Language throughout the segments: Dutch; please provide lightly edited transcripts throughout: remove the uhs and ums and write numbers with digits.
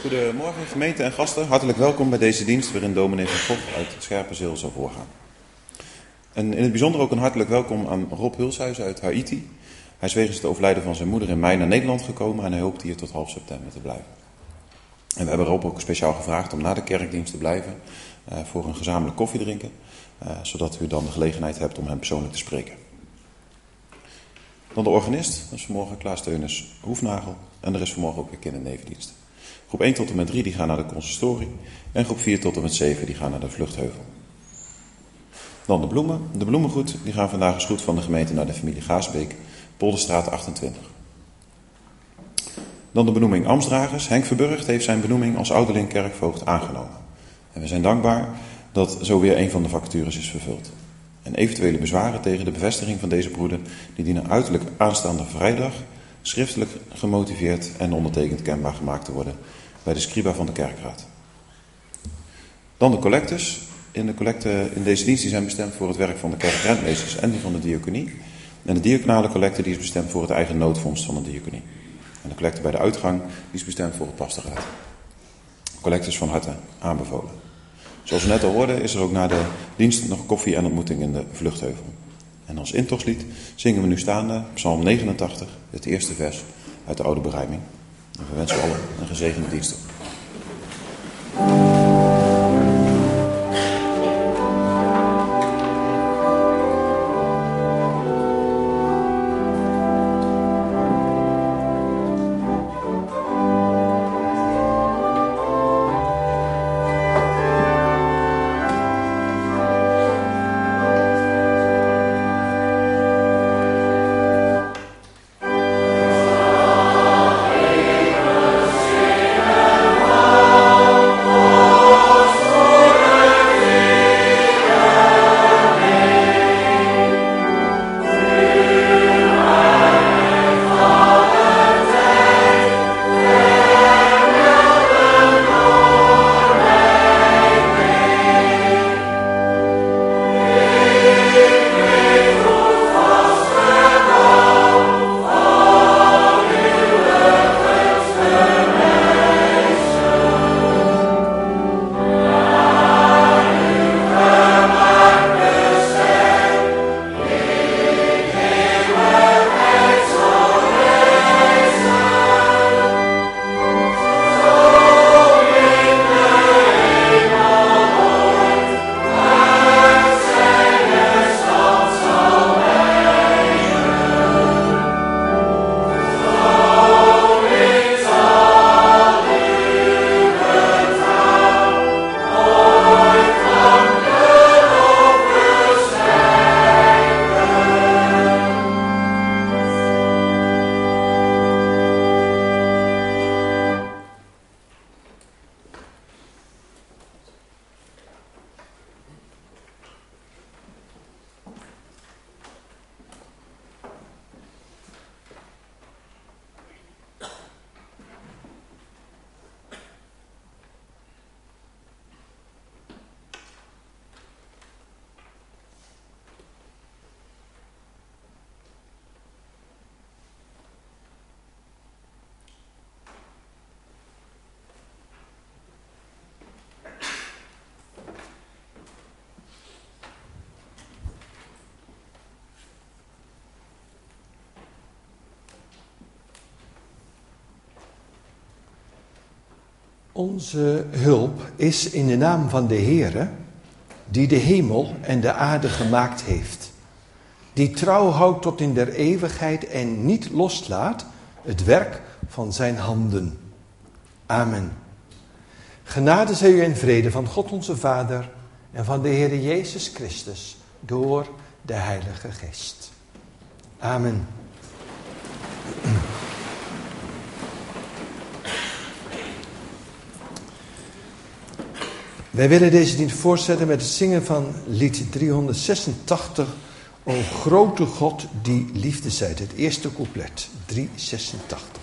Goedemorgen gemeente en gasten, hartelijk welkom bij deze dienst waarin dominee van Gogh uit Scherpenzeel zal voorgaan. En in het bijzonder ook een hartelijk welkom aan Rob Hulshuizen uit Haiti. Hij is wegens het overlijden van zijn moeder in mei naar Nederland gekomen en hij hoopt hier tot half september te blijven. En we hebben Rob ook speciaal gevraagd om na de kerkdienst te blijven voor een gezamenlijk koffie drinken, zodat u dan de gelegenheid hebt om hem persoonlijk te spreken. Dan de organist, dat is vanmorgen Klaas Teunis Hoefnagel en er is vanmorgen ook weer kinder- en nevendienst. Groep 1 tot en met 3 die gaan naar de consistorie en groep 4 tot en met 7 die gaan naar de vluchtheuvel. Dan de bloemen. De bloemengroet die gaan vandaag als groet van de gemeente naar de familie Gaasbeek, Polderstraat 28. Dan de benoeming ambtsdragers. Henk Verburgt heeft zijn benoeming als ouderling kerkvoogd aangenomen. En we zijn dankbaar dat zo weer een van de vacatures is vervuld. En eventuele bezwaren tegen de bevestiging van deze broeder die dienen uiterlijk aanstaande vrijdag schriftelijk gemotiveerd en ondertekend kenbaar gemaakt te worden bij de scriba van de kerkraad. Dan de collectes. In deze dienst die zijn bestemd voor het werk van de kerkrentmeesters en die van de diaconie. En de diaconale collecte die is bestemd voor het eigen noodfonds van de diaconie. En de collecte bij de uitgang die is bestemd voor het pastoraat. Collectes van harte aanbevolen. Zoals we net al hoorden is er ook na de dienst nog koffie en ontmoeting in de vluchtheuvel. En als intochtlied zingen we nu staande Psalm 89, het eerste vers uit de oude berijming. En we wensen u allen een gezegende dienst toe. Onze hulp is in de naam van de Heere, die de hemel en de aarde gemaakt heeft. Die trouw houdt tot in der eeuwigheid en niet loslaat het werk van zijn handen. Amen. Genade zij u en vrede van God onze Vader en van de Heere Jezus Christus door de Heilige Geest. Amen. Wij willen deze dienst voortzetten met het zingen van lied 386. O grote God die liefde zijt. Het eerste couplet, 386.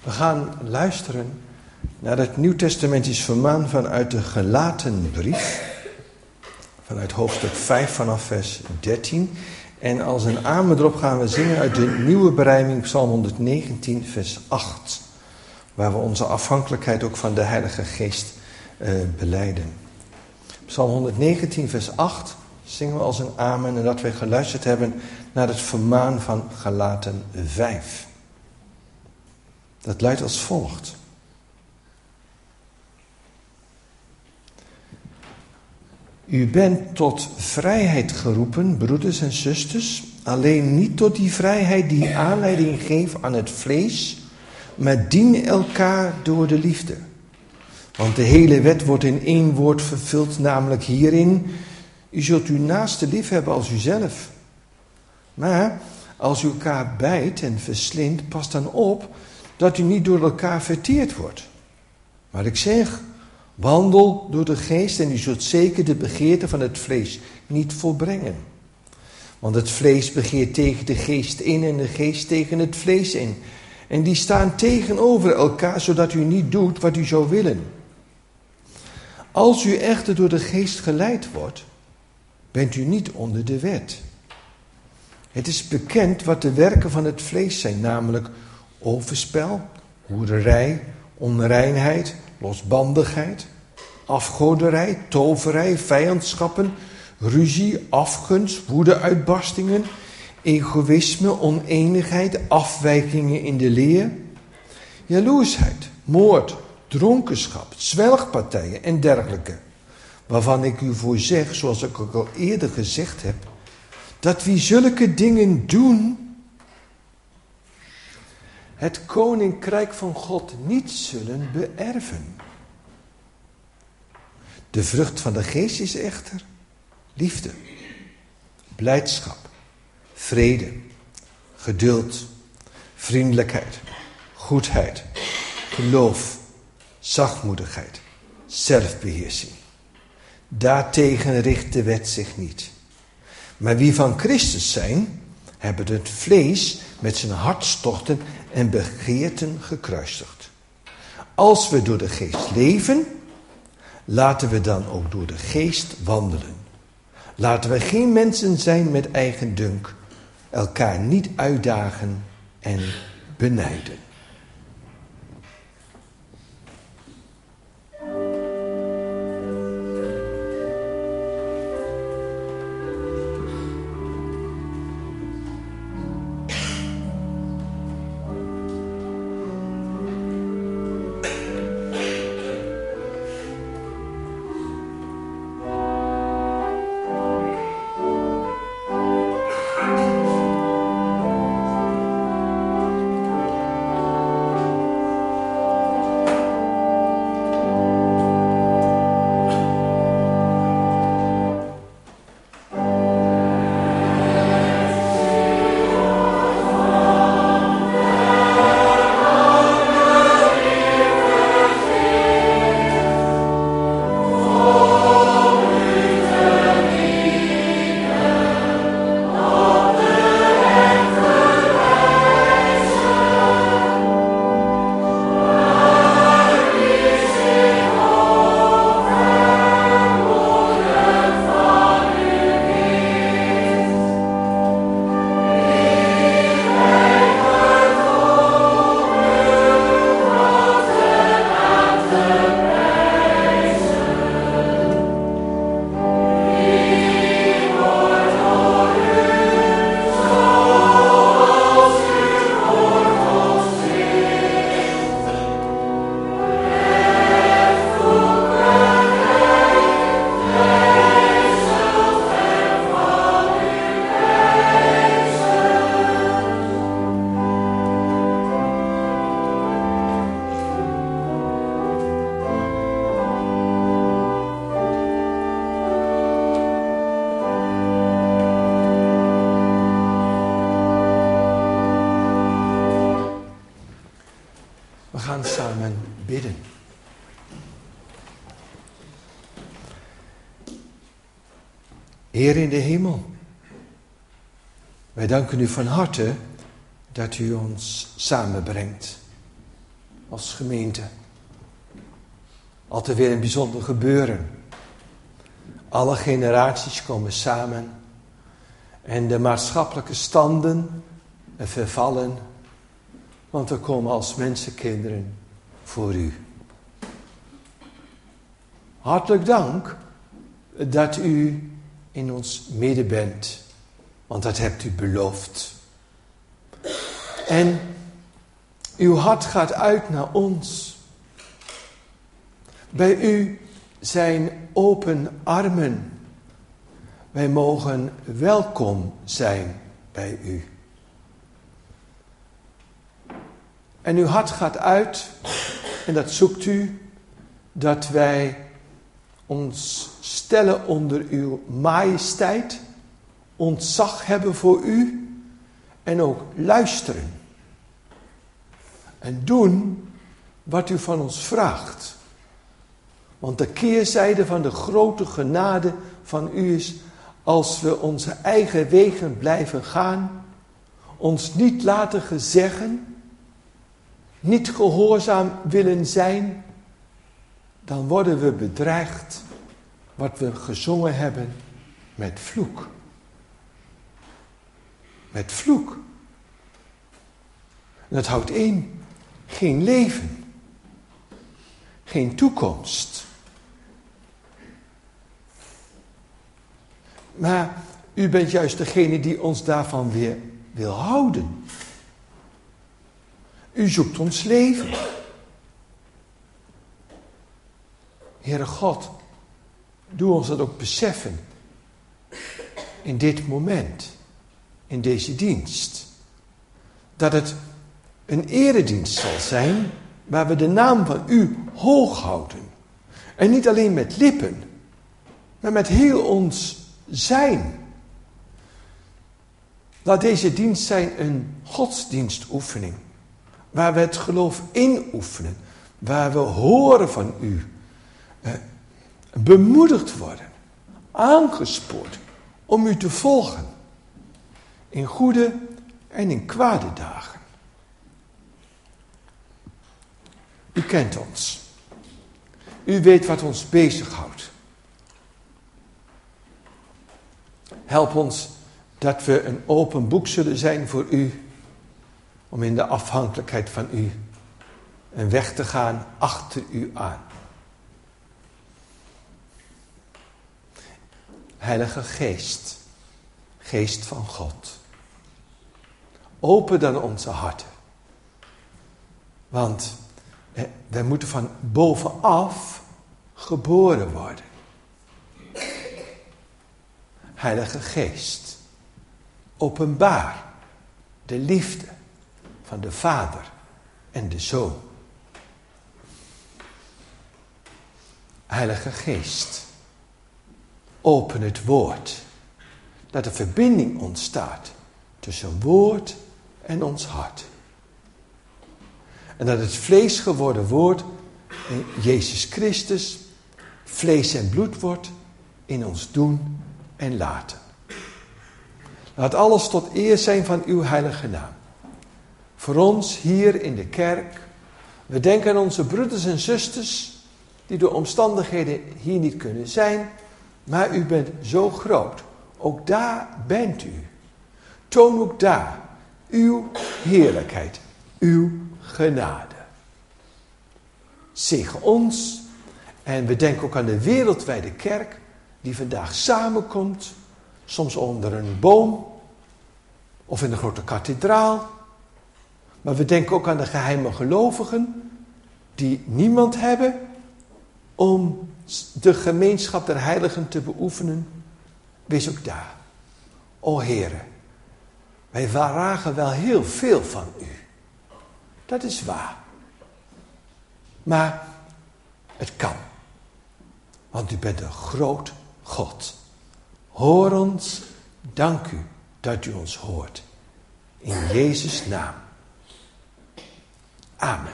We gaan luisteren naar het Nieuwtestamentisch vermaan vanuit de Galatenbrief. Vanuit hoofdstuk 5 vanaf vers 13. En als een amen erop gaan we zingen uit de nieuwe berijming Psalm 119 vers 8. Waar we onze afhankelijkheid ook van de Heilige Geest belijden. Psalm 119 vers 8 zingen we als een amen nadat wij geluisterd hebben naar het vermaan van Galaten 5. Dat luidt als volgt. U bent tot vrijheid geroepen, broeders en zusters, alleen niet tot die vrijheid die aanleiding geeft aan het vlees, maar dien elkaar door de liefde. Want de hele wet wordt in één woord vervuld, namelijk hierin: u zult uw naaste lief hebben als uzelf. Maar als u elkaar bijt en verslindt, pas dan op dat u niet door elkaar verteerd wordt. Maar ik zeg, wandel door de geest en u zult zeker de begeerte van het vlees niet volbrengen. Want het vlees begeert tegen de geest in en de geest tegen het vlees in. En die staan tegenover elkaar, zodat u niet doet wat u zou willen. Als u echter door de geest geleid wordt, bent u niet onder de wet. Het is bekend wat de werken van het vlees zijn, namelijk overspel, hoererij, onreinheid, losbandigheid, afgoderij, toverij, vijandschappen, ruzie, afgunst, woedeuitbarstingen, egoïsme, oneenigheid, afwijkingen in de leer, jaloersheid, moord, dronkenschap, zwelgpartijen en dergelijke. Waarvan ik u voor zeg, zoals ik ook al eerder gezegd heb, dat wie zulke dingen doen, het koninkrijk van God niet zullen beërven. De vrucht van de geest is echter liefde, blijdschap, vrede, geduld, vriendelijkheid, goedheid, geloof, zachtmoedigheid, zelfbeheersing. Daartegen richt de wet zich niet. Maar wie van Christus zijn, hebben het vlees met zijn hartstochten en begeerten gekruisigd. Als we door de geest leven, laten we dan ook door de geest wandelen. Laten we geen mensen zijn met eigen dunk, elkaar niet uitdagen en benijden. gaan samen bidden. Heer in de hemel, wij danken u van harte dat u ons samenbrengt. als gemeente. Altijd weer een bijzonder gebeuren. Alle generaties komen samen en de maatschappelijke standen vervallen, want we komen als mensenkinderen voor u. Hartelijk dank dat u in ons midden bent, want dat hebt u beloofd. En uw hart gaat uit naar ons. Bij u zijn open armen. Wij mogen welkom zijn bij u. En uw hart gaat uit, en dat zoekt u, dat wij ons stellen onder uw majesteit, ontzag hebben voor u en ook luisteren. En doen wat u van ons vraagt. Want de keerzijde van de grote genade van u is, als we onze eigen wegen blijven gaan, ons niet laten gezeggen, niet gehoorzaam willen zijn, dan worden we bedreigd, wat we gezongen hebben, met vloek. Met vloek. En dat houdt in geen leven, geen toekomst. Maar u bent juist degene die ons daarvan weer wil houden. U zoekt ons leven. Heere God, doe ons dat ook beseffen. In dit moment. In deze dienst. Dat het een eredienst zal zijn. Waar we de naam van u hoog houden. En niet alleen met lippen. Maar met heel ons zijn. Laat deze dienst zijn een godsdienstoefening. Waar we het geloof inoefenen. Waar we horen van u. Bemoedigd worden. Aangespoord. Om u te volgen. In goede en in kwade dagen. U kent ons. U weet wat ons bezighoudt. Help ons dat we een open boek zullen zijn voor u. Om in de afhankelijkheid van u een weg te gaan achter u aan. Heilige Geest, Geest van God. Open dan onze harten. Want wij moeten van bovenaf geboren worden. Heilige Geest, openbaar de liefde van de Vader en de Zoon. Heilige Geest, open het woord, dat er verbinding ontstaat tussen woord en ons hart. En dat het vlees geworden woord, Jezus Christus, vlees en bloed wordt in ons doen en laten. Laat alles tot eer zijn van uw heilige naam. Voor ons hier in de kerk, we denken aan onze broeders en zusters die door omstandigheden hier niet kunnen zijn, maar u bent zo groot. Ook daar bent u. Toon ook daar uw heerlijkheid, uw genade. Zegen ons en we denken ook aan de wereldwijde kerk die vandaag samenkomt, soms onder een boom of in de grote kathedraal. Maar we denken ook aan de geheime gelovigen die niemand hebben om de gemeenschap der heiligen te beoefenen. Wees ook daar. O Heere, wij vragen wel heel veel van u. Dat is waar. Maar het kan. Want u bent een groot God. Hoor ons, dank u dat u ons hoort. In Jezus' naam. Amen.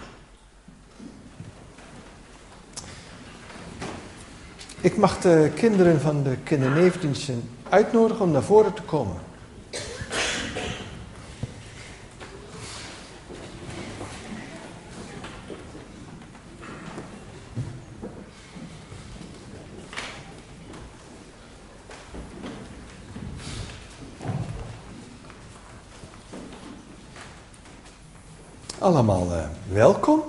Ik mag de kinderen van de kindernevendiensten uitnodigen om naar voren te komen. Allemaal welkom.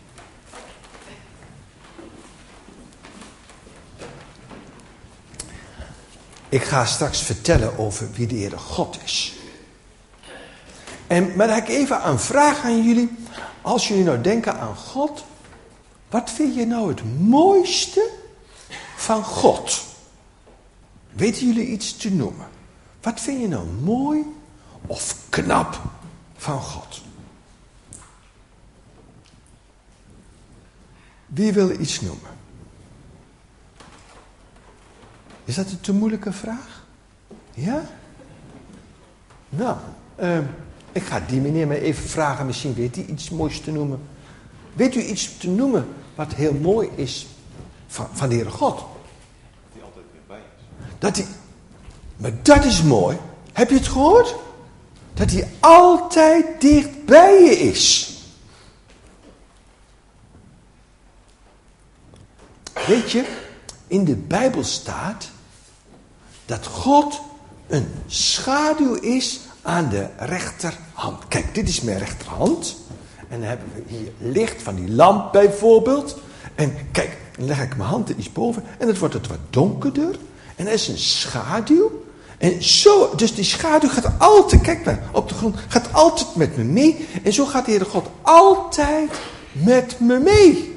Ik ga straks vertellen over wie de Heere God is. Maar dan heb ik even een vraag aan jullie. Als jullie nou denken aan God, wat vind je nou het mooiste van God? Weten jullie iets te noemen? Wat vind je nou mooi of knap van God? Wie wil iets noemen? Is dat een te moeilijke vraag? Ja? Nou, ik ga die meneer maar even vragen. Misschien weet hij iets moois te noemen. Weet u iets te noemen wat heel mooi is van de Heere God? Dat hij altijd dichtbij is. Dat hij... Maar dat is mooi. Heb je het gehoord? Dat hij altijd dichtbij je is. Weet je, in de Bijbel staat dat God een schaduw is aan de rechterhand. Kijk, dit is mijn rechterhand. En dan hebben we hier licht van die lamp bijvoorbeeld. En kijk, dan leg ik mijn hand er iets boven. En dan wordt het wat donkerder. En er is een schaduw. En zo, dus die schaduw gaat altijd, kijk maar, op de grond, gaat altijd met me mee. En zo gaat de Heere God altijd met me mee.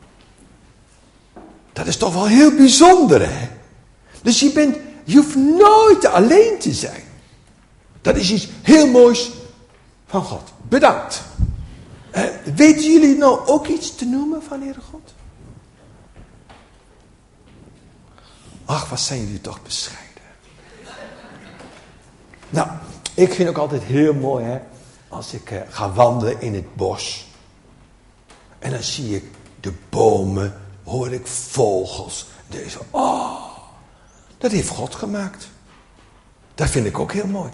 Dat is toch wel heel bijzonder, hè? Dus je hoeft nooit alleen te zijn. Dat is iets heel moois van God. Bedankt. Weten jullie nou ook iets te noemen van Heere God? Ach, wat zijn jullie toch bescheiden. Nou, ik vind ook altijd heel mooi, hè, als ik ga wandelen in het bos. En dan zie ik de bomen, hoor ik vogels. Deze, dat heeft God gemaakt. Dat vind ik ook heel mooi.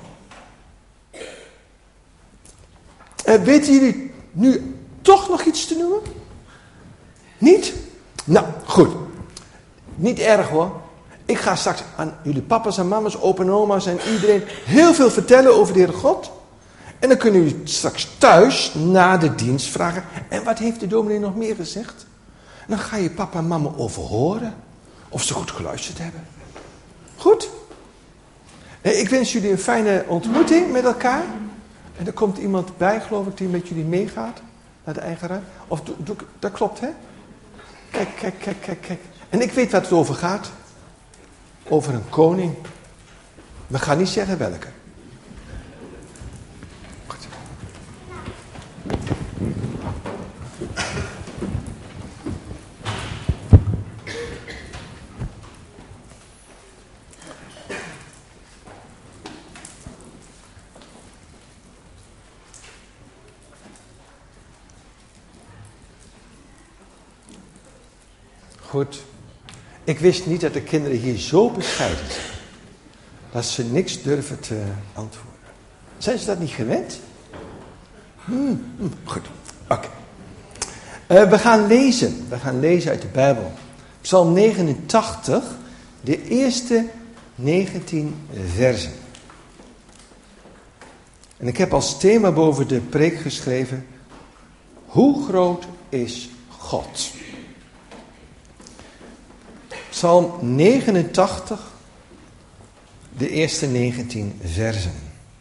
Weten jullie nu toch nog iets te noemen? Niet? Nou, goed. Niet erg hoor. Ik ga straks aan jullie papa's en mama's, opa en oma's en iedereen heel veel vertellen over de Heere God. En dan kunnen jullie straks thuis na de dienst vragen. En wat heeft de dominee nog meer gezegd? En dan ga je papa en mama overhoren of ze goed geluisterd hebben. Goed? Ik wens jullie een fijne ontmoeting met elkaar. En er komt iemand bij, geloof ik, die met jullie meegaat naar de eigen ruimte. Of dat klopt, hè? Kijk. En ik weet waar het over gaat. Over een koning. We gaan niet zeggen welke. Goed. Goed. Ik wist niet dat de kinderen hier zo bescheiden zijn. Dat ze niks durven te antwoorden. Zijn ze dat niet gewend? Goed. Oké. We gaan lezen. We gaan lezen uit de Bijbel. Psalm 89. De eerste 19 versen. En ik heb als thema boven de preek geschreven. Hoe groot is God? Psalm 89, de eerste 19 versen.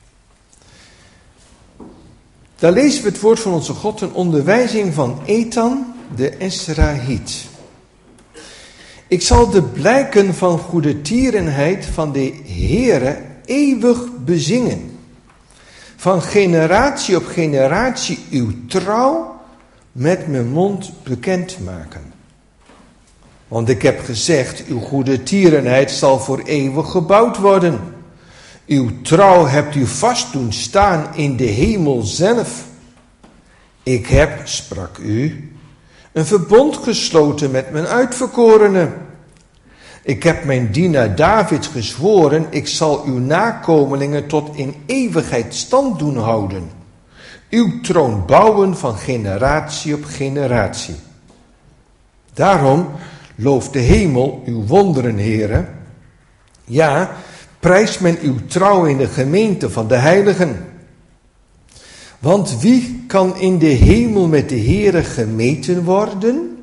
Daar lezen we het woord van onze God, een onderwijzing van Ethan de Esrahiet. Ik zal de blijken van goedertierenheid van de Heere eeuwig bezingen. Van generatie op generatie uw trouw met mijn mond bekendmaken. Want ik heb gezegd, uw goedertierenheid zal voor eeuwig gebouwd worden. Uw trouw hebt u vast doen staan in de hemel zelf. Ik heb, sprak u, een verbond gesloten met mijn uitverkorenen. Ik heb mijn dienaar David gezworen, ik zal uw nakomelingen tot in eeuwigheid stand doen houden. Uw troon bouwen van generatie op generatie. Daarom loof de hemel uw wonderen, Heere. Ja, prijs men uw trouw in de gemeente van de heiligen. Want wie kan in de hemel met de Heere gemeten worden?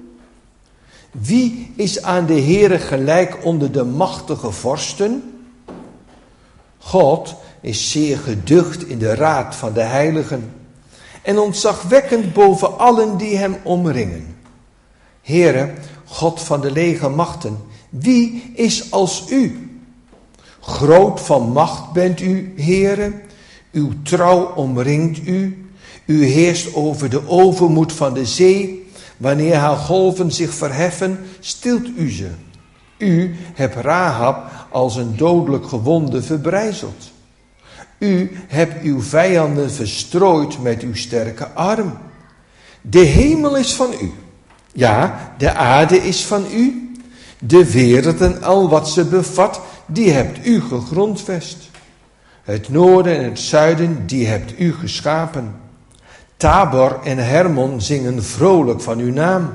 Wie is aan de Heere gelijk onder de machtige vorsten? God is zeer geducht in de raad van de heiligen en ontzagwekkend boven allen die hem omringen. Heere, God van de legermachten, wie is als u? Groot van macht bent u, Heere, uw trouw omringt u. U heerst over de overmoed van de zee. Wanneer haar golven zich verheffen, stilt u ze. U hebt Rahab als een dodelijk gewonde verbrijzeld. U hebt uw vijanden verstrooid met uw sterke arm. De hemel is van u. Ja, de aarde is van u. De wereld en al wat ze bevat, die hebt u gegrondvest. Het noorden en het zuiden, die hebt u geschapen. Tabor en Hermon zingen vrolijk van uw naam.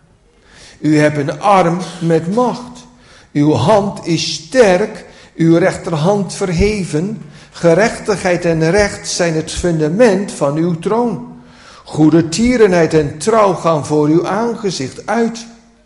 U hebt een arm met macht. Uw hand is sterk, uw rechterhand verheven. Gerechtigheid en recht zijn het fundament van uw troon. Goede tierenheid en trouw gaan voor uw aangezicht uit.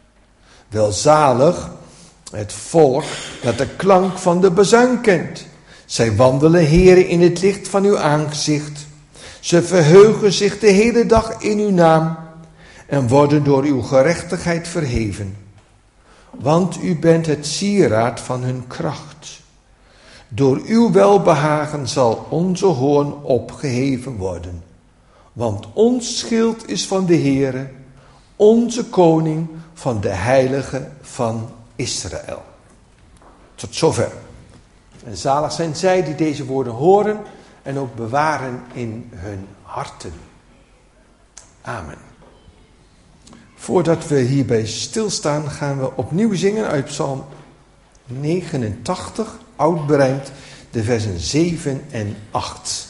Welzalig het volk dat de klank van de bazuin kent. Zij wandelen, Heere, in het licht van uw aangezicht. Ze verheugen zich de hele dag in uw naam en worden door uw gerechtigheid verheven. Want u bent het sieraad van hun kracht. Door uw welbehagen zal onze hoorn opgeheven worden. Want ons schild is van de Heere, onze koning van de heilige van Israël. Tot zover. En zalig zijn zij die deze woorden horen en ook bewaren in hun harten. Amen. Voordat we hierbij stilstaan, gaan we opnieuw zingen uit Psalm 89, oud berijmd, de versen 7 en 8.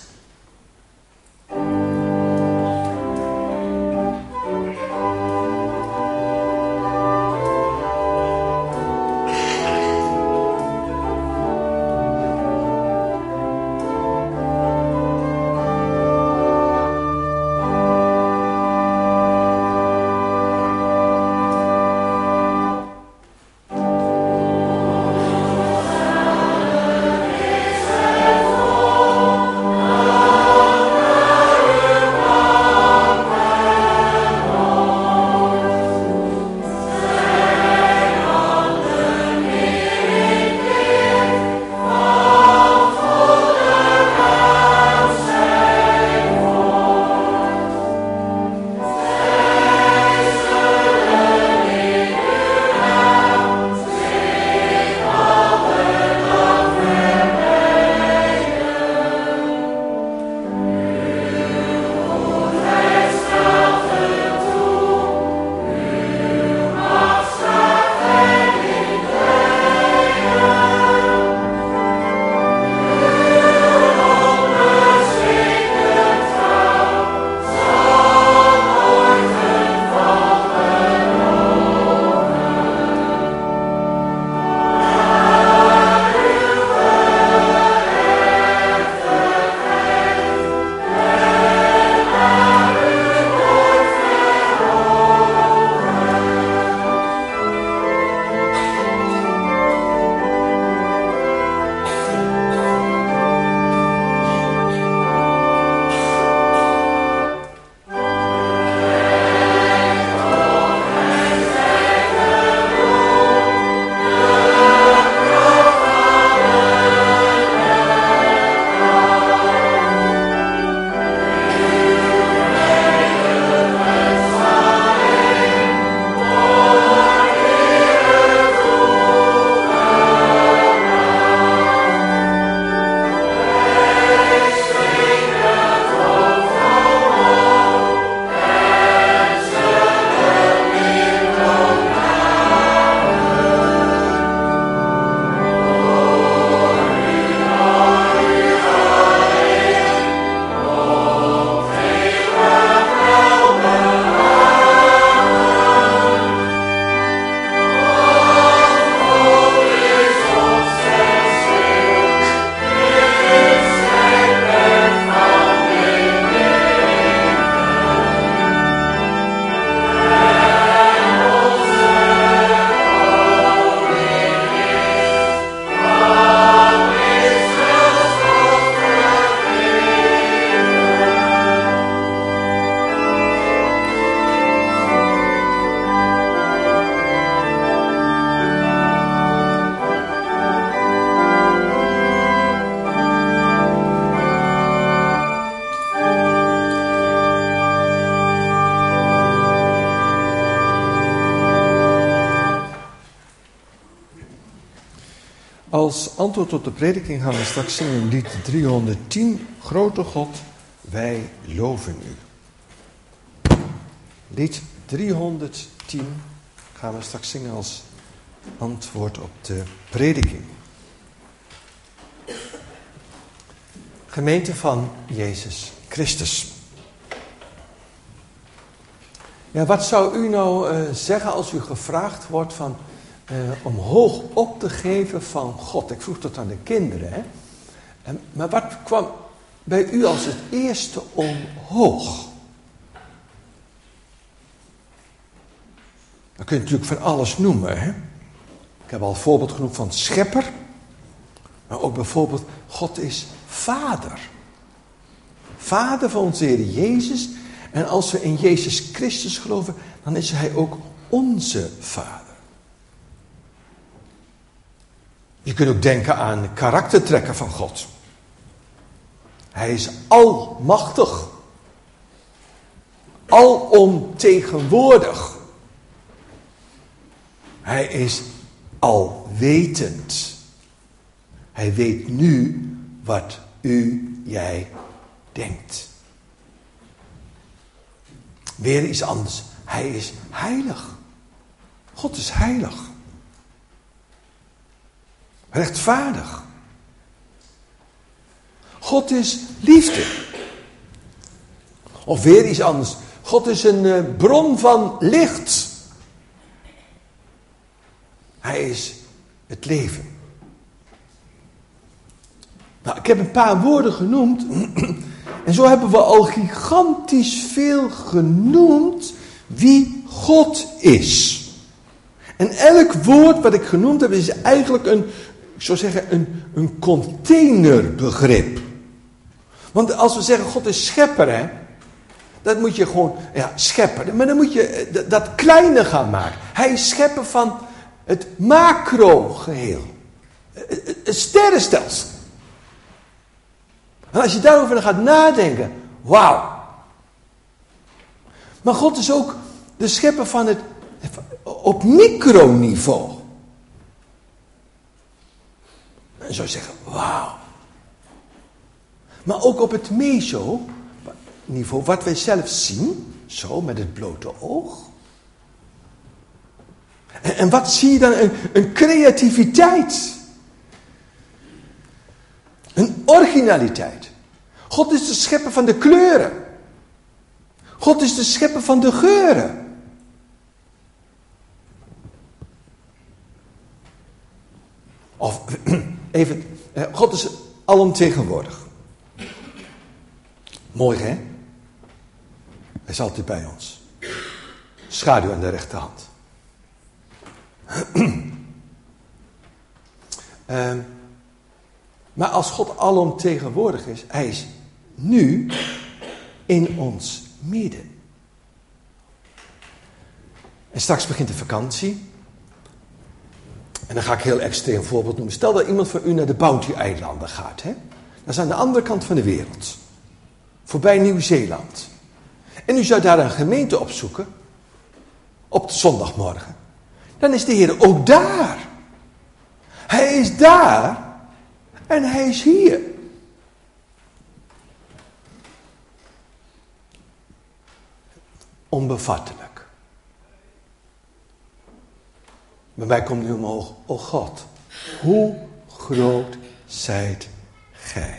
Als antwoord op de prediking gaan we straks zingen lied 310. Grote God, wij loven u. Lied 310 gaan we straks zingen als antwoord op de prediking. Gemeente van Jezus Christus. Ja, wat zou u nou zeggen als u gevraagd wordt om hoog op te geven van God? Ik vroeg dat aan de kinderen. Hè? Maar wat kwam bij u als het eerste omhoog? Dan kun je natuurlijk van alles noemen. Hè? Ik heb al een voorbeeld genoemd van schepper. Maar ook bijvoorbeeld, God is Vader. Vader van onze Heer Jezus. En als we in Jezus Christus geloven, dan is Hij ook onze Vader. Je kunt ook denken aan karaktertrekken van God. Hij is almachtig. Alomtegenwoordig. Hij is alwetend. Hij weet nu wat jij denkt. Weer iets anders. Hij is heilig. God is heilig. Rechtvaardig. God is liefde. Of weer iets anders. God is een bron van licht. Hij is het leven. Nou, ik heb een paar woorden genoemd. En zo hebben we al gigantisch veel genoemd wie God is. En elk woord wat ik genoemd heb is eigenlijk een containerbegrip. Want als we zeggen God is schepper, hè, dat moet je gewoon, schepper. Maar dan moet je dat kleine gaan maken. Hij is schepper van het macro-geheel. Het sterrenstelsel. En als je daarover gaat nadenken, wauw. Maar God is ook de schepper van het op microniveau. En zou je zeggen, wauw. Maar ook op het meso-niveau, wat wij zelf zien, zo met het blote oog. En wat zie je dan? Een creativiteit. Een originaliteit. God is de schepper van de kleuren. God is de schepper van de geuren. Of even, God is alomtegenwoordig. Mooi, hè? Hij is altijd bij ons. Schaduw aan de rechterhand. Maar als God alomtegenwoordig is, Hij is nu in ons midden. En straks begint de vakantie. En dan ga ik een heel extreem voorbeeld noemen. Stel dat iemand van u naar de Bounty-eilanden gaat. Hè? Dat is aan de andere kant van de wereld. Voorbij Nieuw-Zeeland. En u zou daar een gemeente opzoeken. Op de zondagmorgen. Dan is de Heer ook daar. Hij is daar. En Hij is hier. Onbevattelijk. Bij mij komt nu omhoog. O God, hoe groot zijt Gij?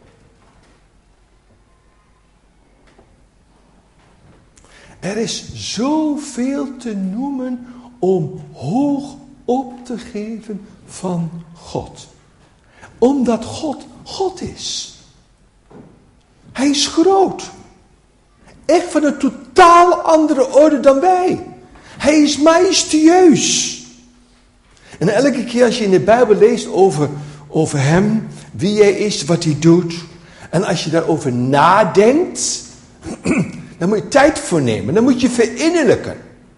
Er is zoveel te noemen om hoog op te geven van God. Omdat God God is. Hij is groot. Echt van een totaal andere orde dan wij. Hij is majestueus. En elke keer als je in de Bijbel leest over hem, wie hij is, wat hij doet. En als je daarover nadenkt, dan moet je tijd voor nemen. Dan moet je verinnerlijken.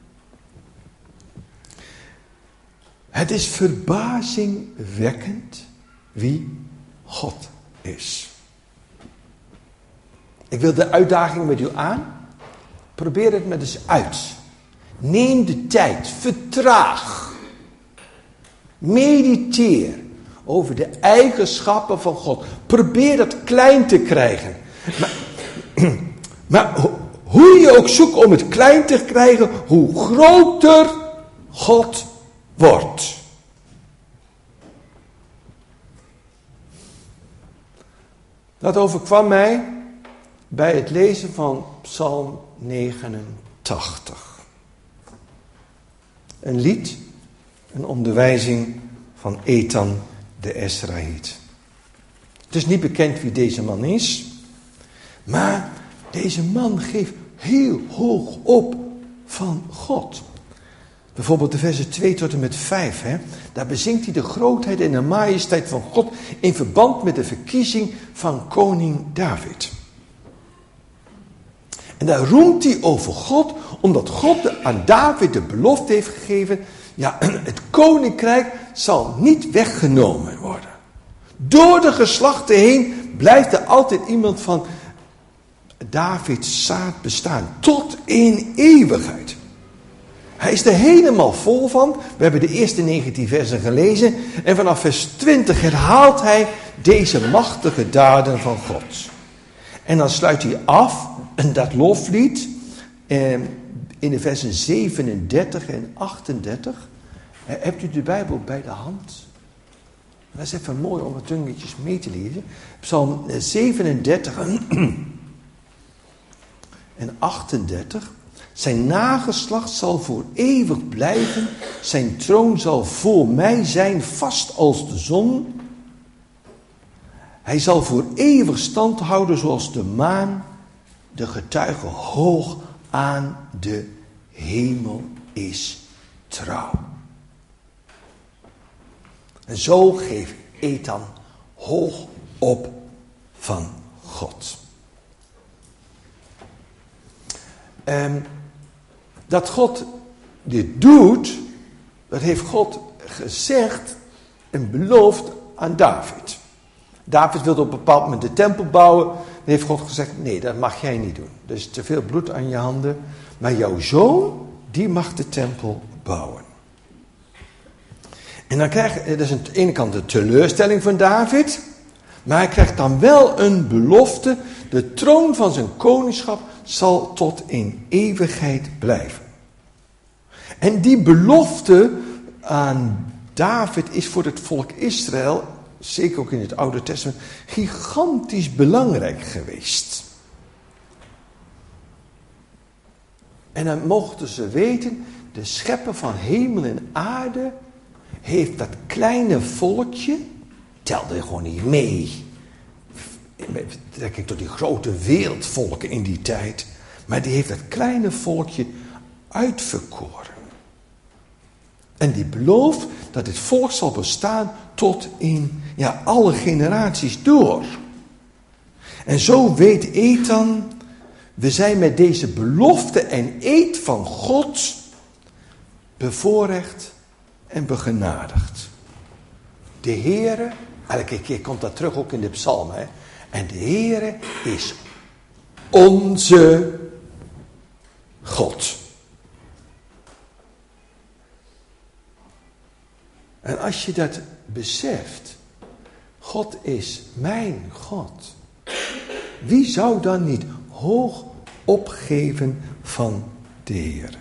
Het is verbazingwekkend wie God is. Ik wil de uitdaging met u aan. Probeer het met eens uit. Neem de tijd. Vertraag. Mediteer. over de eigenschappen van God. Probeer dat klein te krijgen. Maar hoe je ook zoekt om het klein te krijgen, hoe groter God wordt. Dat overkwam mij bij het lezen van Psalm 89. Een lied, een onderwijzing van Ethan de Esraïet. Het is niet bekend wie deze man is, maar deze man geeft heel hoog op van God. Bijvoorbeeld de versen 2 tot en met 5. Daar bezingt hij de grootheid en de majesteit van God in verband met de verkiezing van koning David. En daar roemt hij over God, omdat God aan David de belofte heeft gegeven. Ja, het koninkrijk zal niet weggenomen worden. Door de geslachten heen blijft er altijd iemand van Davids zaad bestaan. Tot in eeuwigheid. Hij is er helemaal vol van. We hebben de eerste 19 versen gelezen. En vanaf vers 20 herhaalt hij deze machtige daden van God. En dan sluit hij af, en dat loflied, in de versen 37 en 38. Hebt u de Bijbel bij de hand? Dat is even mooi om wat dingetjes mee te lezen. Psalm 37 en 38. Zijn nageslacht zal voor eeuwig blijven. Zijn troon zal voor mij zijn, vast als de zon. Hij zal voor eeuwig stand houden zoals de maan. De getuige hoog aan de hemel is trouw. En zo geeft Ethan hoog op van God. Dat God dit doet, dat heeft God gezegd en beloofd aan David. David wilde op een bepaald moment de tempel bouwen. Dan heeft God gezegd, nee, dat mag jij niet doen. Er is te veel bloed aan je handen. Maar jouw zoon, die mag de tempel bouwen. En dan krijg je, dat is aan de ene kant de teleurstelling van David. Maar hij krijgt dan wel een belofte. De troon van zijn koningschap zal tot in eeuwigheid blijven. En die belofte aan David is voor het volk Israël, zeker ook in het Oude Testament, gigantisch belangrijk geweest. En dan mochten ze weten, de schepper van hemel en aarde heeft dat kleine volkje, telde gewoon niet mee. Kijk tot die grote wereldvolken in die tijd. Maar die heeft dat kleine volkje uitverkoren. En die belooft dat dit volk zal bestaan tot in alle generaties door. En zo weet Ethan, we zijn met deze belofte en eed van God bevoorrecht en begenadigd. De Heere, elke keer komt dat terug ook in de psalmen. En de Heere is onze God. En als je dat beseft, God is mijn God. Wie zou dan niet hoog opgeven van de Heere?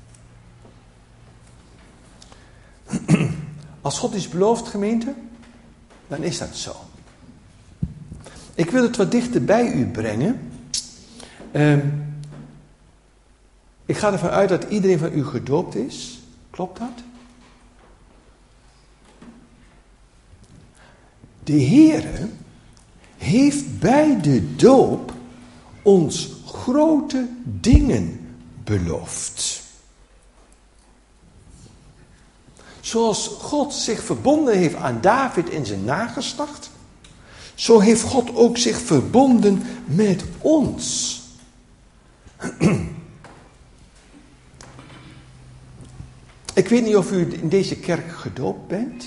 Als God iets belooft, gemeente, dan is dat zo. Ik wil het wat dichter bij u brengen. Ik ga ervan uit dat iedereen van u gedoopt is. Klopt dat? De Heere heeft bij de doop ons grote dingen beloofd. Zoals God zich verbonden heeft aan David en zijn nageslacht, zo heeft God ook zich verbonden met ons. Ik weet niet of u in deze kerk gedoopt bent.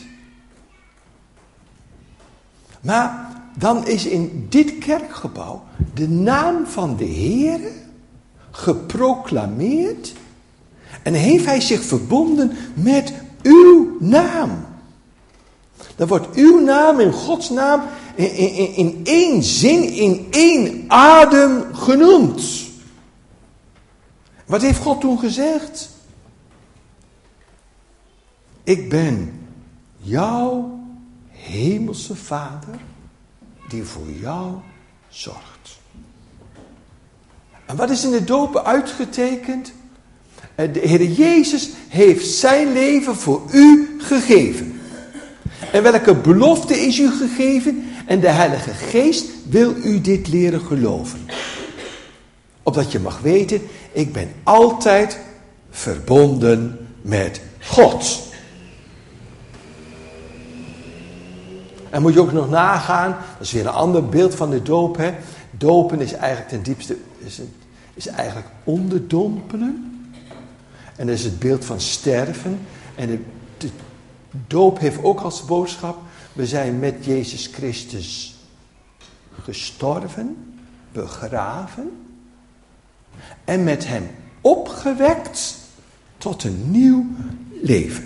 Maar dan is in dit kerkgebouw de naam van de Heere geproclameerd. En heeft hij zich verbonden met uw naam. Dan wordt uw naam en Gods naam in één zin, in één adem genoemd. Wat heeft God toen gezegd? Ik ben jouw hemelse Vader die voor jou zorgt. En wat is in de doop uitgetekend? De Heer Jezus heeft zijn leven voor u gegeven. En welke belofte is u gegeven? En de Heilige Geest wil u dit leren geloven. Opdat je mag weten, ik ben altijd verbonden met God. En moet je ook nog nagaan, dat is weer een ander beeld van de doop. Hè? Dopen is eigenlijk ten diepste, is eigenlijk onderdompelen. En dat is het beeld van sterven. En de doop heeft ook als boodschap, we zijn met Jezus Christus gestorven, begraven. En met hem opgewekt tot een nieuw leven.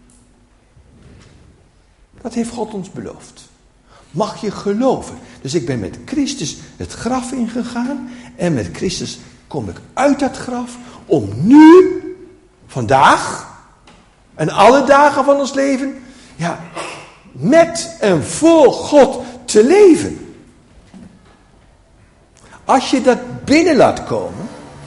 Dat heeft God ons beloofd. Mag je geloven. Dus ik ben met Christus het graf ingegaan. En met Christus kom ik uit dat graf. Om nu, vandaag. En alle dagen van ons leven. Ja, met en voor God te leven. Als je dat binnen laat komen.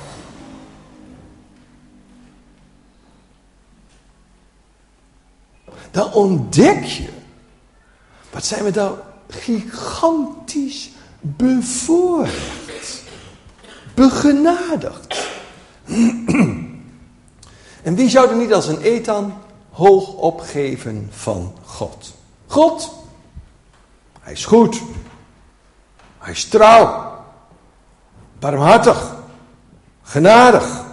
Dan ontdek je. Wat zijn we nou gigantisch bevoorrecht. Begenadigd. En wie zou er niet als een Ethan hoog opgeven van God? God, hij is goed. Hij is trouw. Barmhartig. Genadig.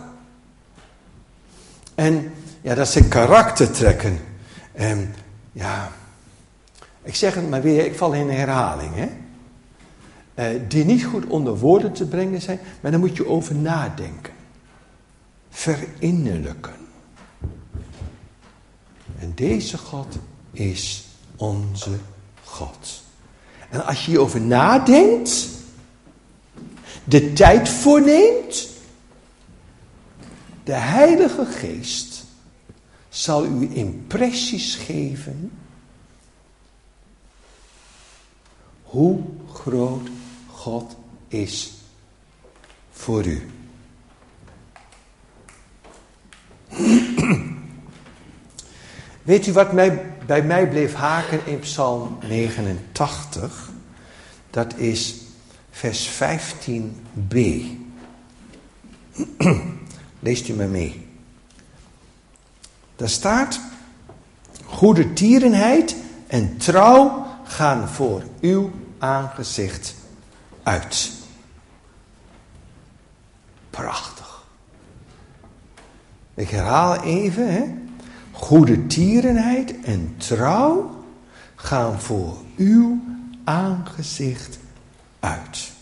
En ja, dat zijn karaktertrekken. En ja, ik zeg het maar weer, ik val in herhaling, hè. Die niet goed onder woorden te brengen zijn, maar daar moet je over nadenken. Verinnerlijken. En deze God is onze God. En als je hierover nadenkt, de tijd voorneemt, de Heilige Geest zal u impressies geven hoe groot God is voor u. Weet u wat bij mij bleef haken in Psalm 89? Dat is vers 15b. Leest u maar mee. Daar staat: goede tierenheid en trouw gaan voor uw aangezicht uit. Prachtig. Ik herhaal even, hè. Goede tierenheid en trouw gaan voor uw aangezicht uit.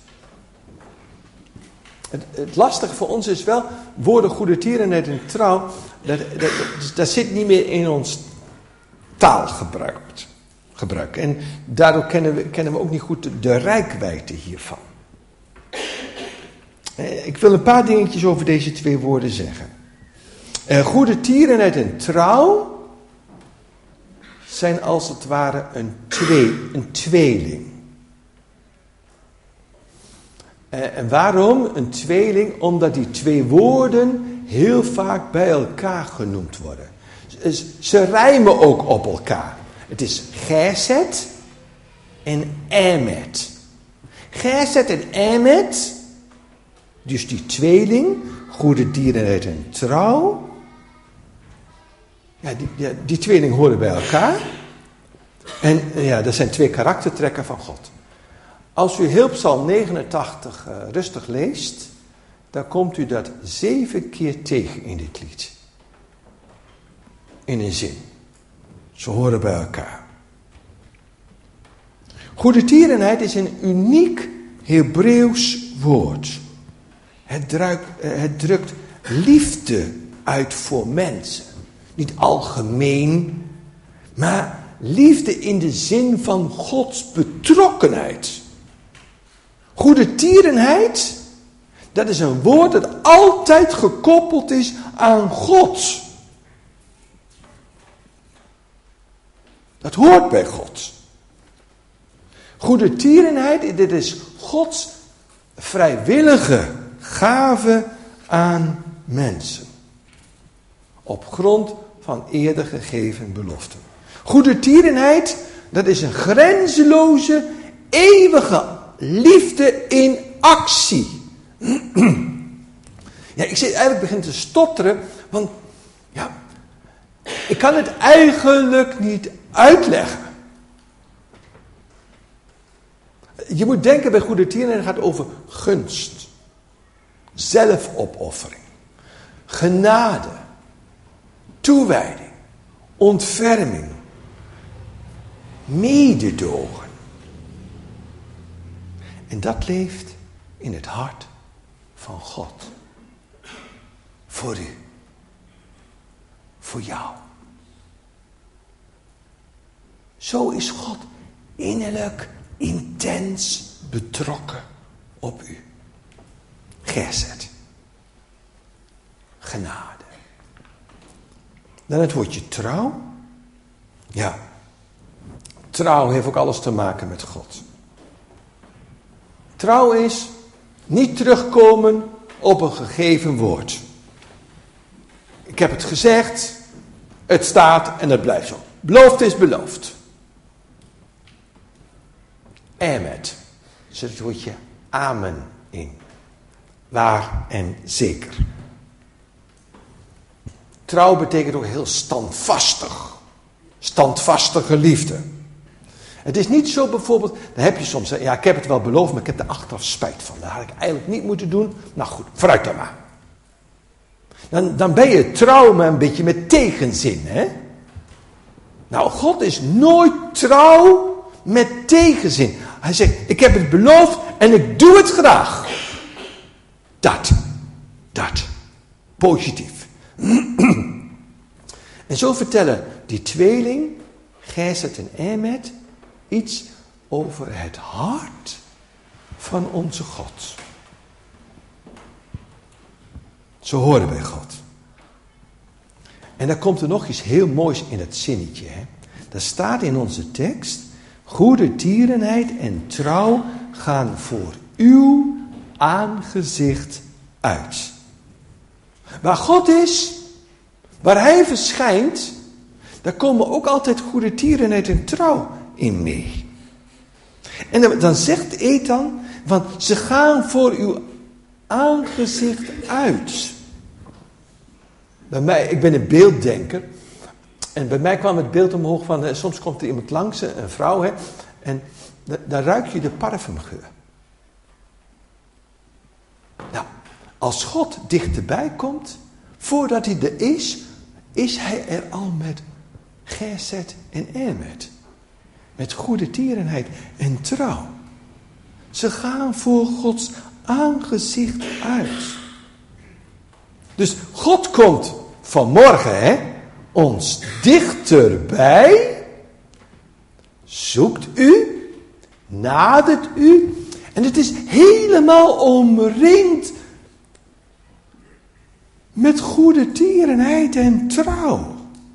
Het lastige voor ons is wel, woorden goede tierenheid en trouw, dat zit niet meer in ons taalgebruik. En daardoor kennen we ook niet goed de reikwijdte hiervan. Ik wil een paar dingetjes over deze twee woorden zeggen. Goede tierenheid en trouw zijn als het ware een tweeling. En waarom een tweeling? Omdat die twee woorden heel vaak bij elkaar genoemd worden. Ze rijmen ook op elkaar. Het is Geset en Emet. Geset en Emet, dus die tweeling, goede tierenheid en trouw. Ja, die tweeling horen bij elkaar. En ja, dat zijn twee karaktertrekken van God. Als u heel Psalm 89 rustig leest, dan komt u dat 7 keer tegen in dit lied. In een zin. Ze horen bij elkaar. Goede tierenheid is een uniek Hebreeuws woord. Het drukt liefde uit voor mensen. Niet algemeen, maar liefde in de zin van Gods betrokkenheid. Goedertierenheid, dat is een woord dat altijd gekoppeld is aan God. Dat hoort bij God. Goedertierenheid, dit is Gods vrijwillige gave aan mensen. Op grond van eerder gegeven beloften. Goedertierenheid, dat is een grenzeloze, eeuwige liefde in actie. Ja, ik zit eigenlijk begin te stotteren, want ja, ik kan het eigenlijk niet uitleggen. Je moet denken bij goedertierenheid, het gaat over gunst, zelfopoffering, genade, toewijding, ontferming, mededogen. En dat leeft in het hart van God. Voor u. Voor jou. Zo is God innerlijk, intens betrokken op u. Gesed. Genade. Dan het woordje trouw. Ja. Trouw heeft ook alles te maken met God. Trouw is niet terugkomen op een gegeven woord. Ik heb het gezegd, het staat en het blijft zo. Beloofd is beloofd. Emet. Er zit het woordje amen in. Waar en zeker. Trouw betekent ook heel standvastig. Standvastige liefde. Het is niet zo bijvoorbeeld, dan heb je soms, ja, ik heb het wel beloofd, maar ik heb er achteraf spijt van. Dat had ik eigenlijk niet moeten doen. Nou goed, vooruit dan maar. Dan ben je trouw, maar een beetje met tegenzin, hè? Nou, God is nooit trouw met tegenzin. Hij zegt, ik heb het beloofd en ik doe het graag. Dat. Positief. En zo vertellen die tweeling, Gesed en Emet, iets over het hart van onze God. Zo horen wij God. En dan komt er nog iets heel moois in het zinnetje. Hè? Daar staat in onze tekst, goedertierenheid en trouw gaan voor uw aangezicht uit. Waar God is, waar Hij verschijnt, daar komen ook altijd goedertierenheid en trouw in mee. En dan zegt Ethan, want ze gaan voor uw aangezicht uit. Bij mij, ik ben een beelddenker. En bij mij kwam het beeld omhoog van, soms komt er iemand langs, een vrouw, hè, en dan ruik je de parfumgeur. Nou, als God dichterbij komt, voordat hij er is hij er al met Gesed en Emet. Met goedertierenheid en trouw. Ze gaan voor Gods aangezicht uit. Dus God komt vanmorgen, hè, ons dichterbij. Zoekt u. Nadert u. En het is helemaal omringd met goedertierenheid en trouw.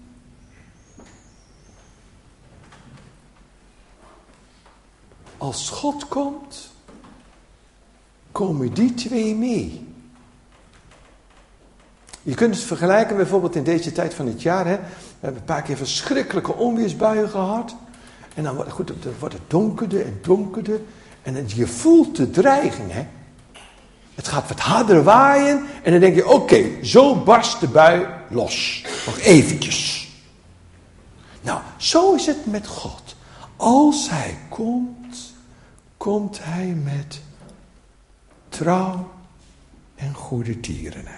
Als God komt, komen die twee mee. Je kunt het vergelijken bijvoorbeeld in deze tijd van het jaar. Hè? We hebben een paar keer verschrikkelijke onweersbuien gehad. En dan wordt het donkerder en donkerder. En je voelt de dreiging. Hè? Het gaat wat harder waaien. En dan denk je, oké, zo barst de bui los. Nog eventjes. Nou, zo is het met God. Als Hij komt Hij met trouw en goedertierenheid.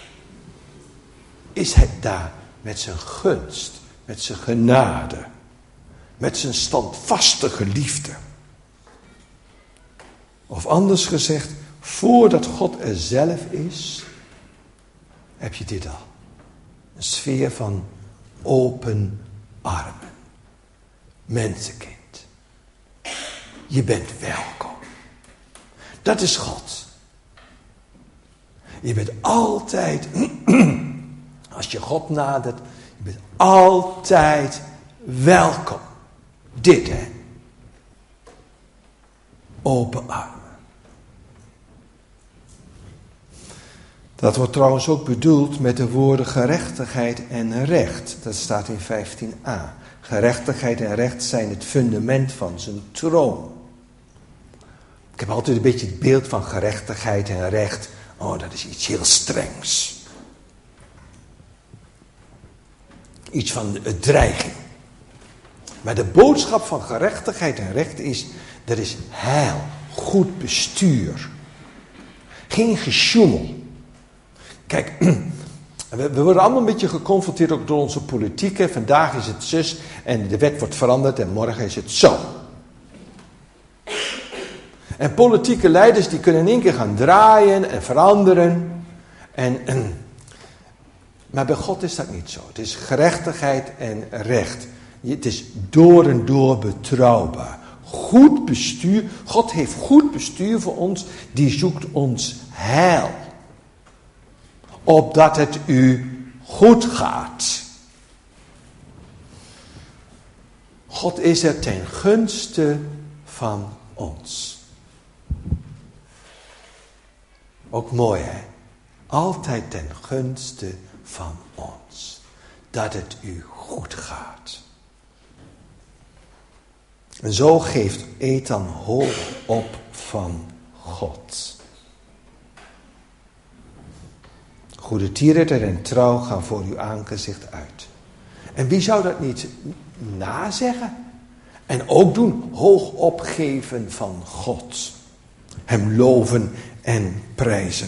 Is Hij daar met zijn gunst, met zijn genade, met zijn standvastige liefde. Of anders gezegd, voordat God er zelf is, heb je dit al. Een sfeer van open armen. mensenkind. Je bent welkom. Dat is God. Je bent altijd, als je God nadert, je bent altijd welkom. Dit, hè. Open armen. Dat wordt trouwens ook bedoeld met de woorden gerechtigheid en recht. Dat staat in 15a. Gerechtigheid en recht zijn het fundament van zijn troon. Ik heb altijd een beetje het beeld van gerechtigheid en recht. Oh, dat is iets heel strengs. Iets van dreiging. Maar de boodschap van gerechtigheid en recht is, er is heil, goed bestuur. Geen gesjoemel. Kijk, we worden allemaal een beetje geconfronteerd ook door onze politiek. Hè. Vandaag is het zus en de wet wordt veranderd en morgen is het zo. En politieke leiders die kunnen in één keer gaan draaien en veranderen. Maar bij God is dat niet zo. Het is gerechtigheid en recht. Het is door en door betrouwbaar. Goed bestuur. God heeft goed bestuur voor ons. Die zoekt ons heil. Opdat het u goed gaat. God is er ten gunste van ons. Ook mooi, hè? Altijd ten gunste van ons. Dat het u goed gaat. En zo geeft Ethan hoop op van God. Goede tierredder en trouw gaan voor uw aangezicht uit. En wie zou dat niet nazeggen? En ook doen, hoog opgeven van God. Hem loven en prijzen.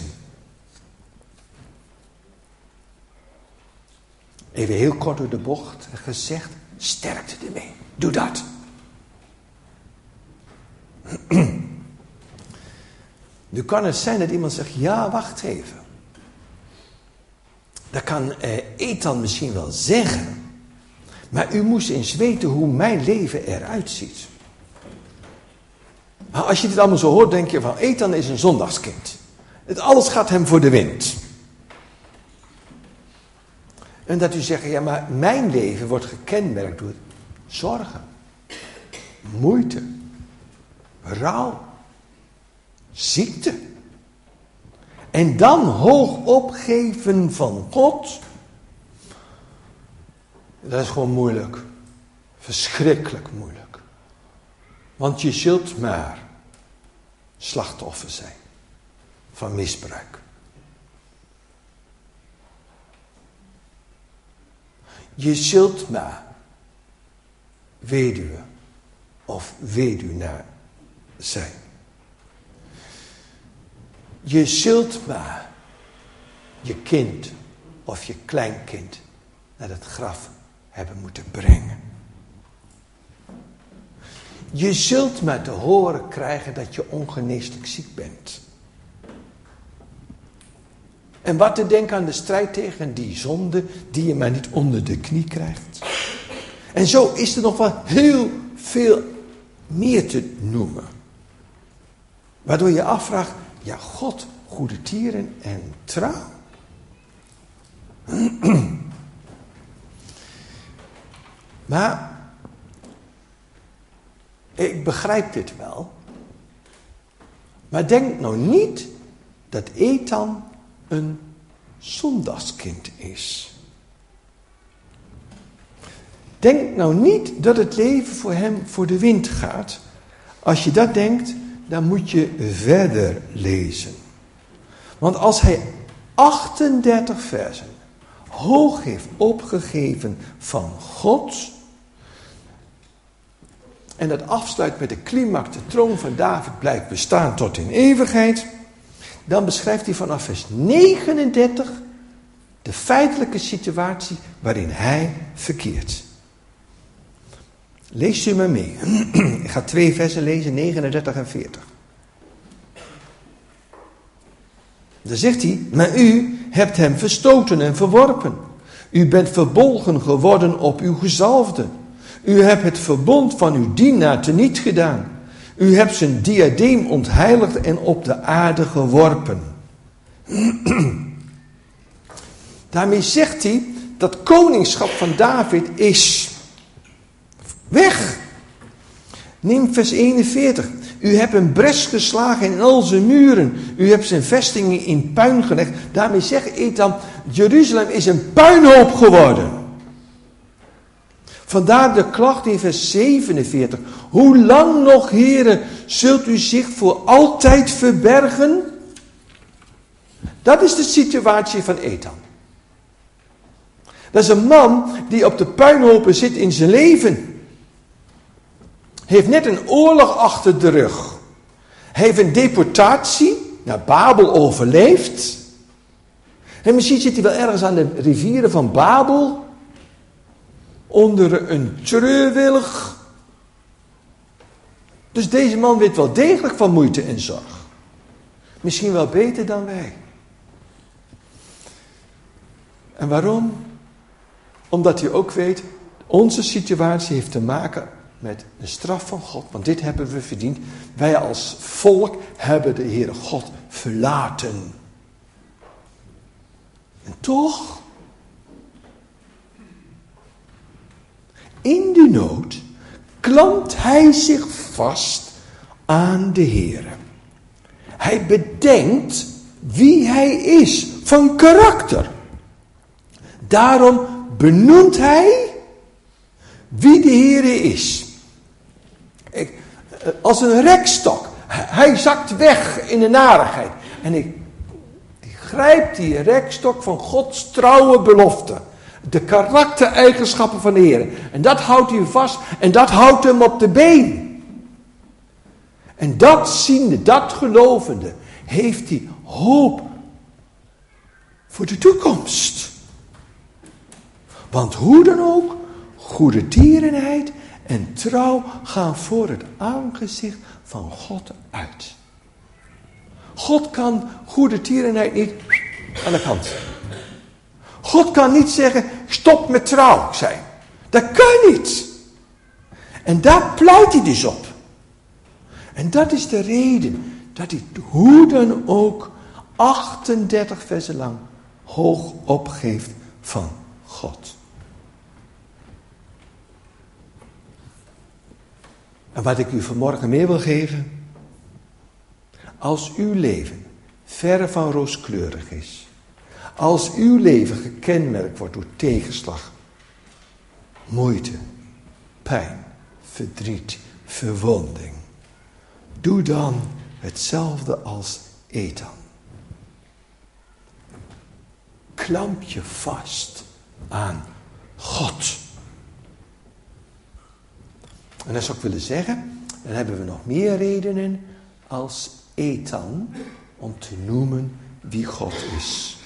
Even heel kort door de bocht gezegd, sterkte ermee. Doe dat. Nu kan het zijn dat iemand zegt, ja, wacht even. Dat kan Ethan misschien wel zeggen. Maar u moest eens weten hoe mijn leven eruit ziet. Als je dit allemaal zo hoort, denk je van Ethan is een zondagskind. Alles gaat hem voor de wind. En dat u zegt, ja, maar mijn leven wordt gekenmerkt door zorgen, moeite, rouw, ziekte. En dan hoog opgeven van God. Dat is gewoon moeilijk. Verschrikkelijk moeilijk. Want je zult maar slachtoffer zijn van misbruik. Je zult maar weduwe of weduwnaar zijn. Je zult maar je kind of je kleinkind naar het graf hebben moeten brengen. Je zult maar te horen krijgen dat je ongeneeslijk ziek bent. En wat te denken aan de strijd tegen die zonde die je maar niet onder de knie krijgt. En zo is er nog wel heel veel meer te noemen. Waardoor je afvraagt, ja, God, goede tieren en trouw. Maar ik begrijp dit wel. Maar denk nou niet dat Ethan een zondagskind is. Denk nou niet dat het leven voor hem voor de wind gaat. Als je dat denkt, dan moet je verder lezen. Want als hij 38 versen hoog heeft opgegeven van God, en dat afsluit met de climax, de troon van David blijft bestaan tot in eeuwigheid, dan beschrijft hij vanaf vers 39 de feitelijke situatie waarin hij verkeert. Lees u maar mee. Ik ga 2 versen lezen, 39 en 40. Dan zegt hij, maar u hebt hem verstoten en verworpen. U bent verbolgen geworden op uw gezalfde. U hebt het verbond van uw dienaar teniet gedaan. U hebt zijn diadeem ontheiligd en op de aarde geworpen. Daarmee zegt hij dat koningschap van David is weg. Neem vers 41. U hebt een bres geslagen in al zijn muren. U hebt zijn vestingen in puin gelegd. Daarmee zegt Ethan, Jeruzalem is een puinhoop geworden. Vandaar de klacht in vers 47. Hoe lang nog, heren, zult u zich voor altijd verbergen? Dat is de situatie van Ethan. Dat is een man die op de puinhopen zit in zijn leven. Heeft net een oorlog achter de rug. Heeft een deportatie naar Babel overleefd. En misschien zit hij wel ergens aan de rivieren van Babel. Onder een treurwillig. Dus deze man weet wel degelijk van moeite en zorg. Misschien wel beter dan wij. En waarom? Omdat hij ook weet, onze situatie heeft te maken met de straf van God. Want dit hebben we verdiend. Wij als volk hebben de Heere God verlaten. En toch, in de nood, klampt hij zich vast aan de Heere. Hij bedenkt wie hij is, van karakter. Daarom benoemt hij wie de Heere is. Als een rekstok. Hij zakt weg in de narigheid. En die grijpt die rekstok van Gods trouwe belofte. De karaktereigenschappen van de Heer. En dat houdt hij vast. En dat houdt hem op de been. En dat ziende, dat gelovende, heeft hij hoop voor de toekomst. Want hoe dan ook, goedertierenheid en trouw gaan voor het aangezicht van God uit. God kan goedertierenheid niet aan de kant. God kan niet zeggen, stop met trouw zijn. Dat kan niet. En daar pleit hij dus op. En dat is de reden dat hij hoe dan ook 38 versen lang hoog opgeeft van God. En wat ik u vanmorgen mee wil geven. Als uw leven verre van rooskleurig is. Als uw leven gekenmerkt wordt door tegenslag. Moeite, pijn, verdriet, verwonding. Doe dan hetzelfde als Ethan. Klamp je vast aan God. En dat zou ik willen zeggen, dan hebben we nog meer redenen als Ethan om te noemen wie God is.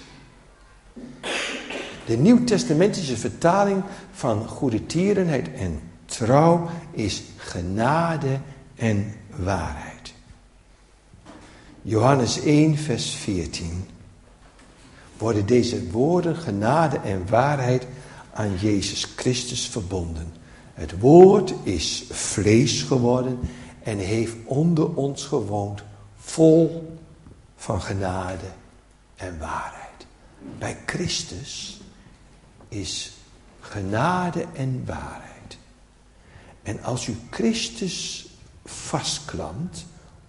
De Nieuwtestamentische vertaling van goedertierenheid en trouw is genade en waarheid. Johannes 1 vers 14 worden deze woorden genade en waarheid aan Jezus Christus verbonden. Het woord is vlees geworden en heeft onder ons gewoond, vol van genade en waarheid. Bij Christus is genade en waarheid. En als u Christus vastklampt,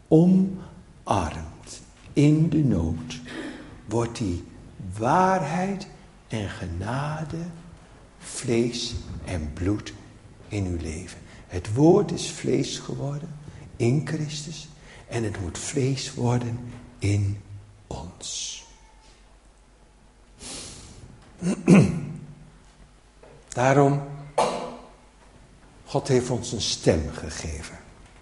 omarmt in de nood, wordt die waarheid en genade, vlees en bloed in uw leven. Het woord is vlees geworden in Christus en het moet vlees worden in ons. Daarom, God heeft ons een stem gegeven.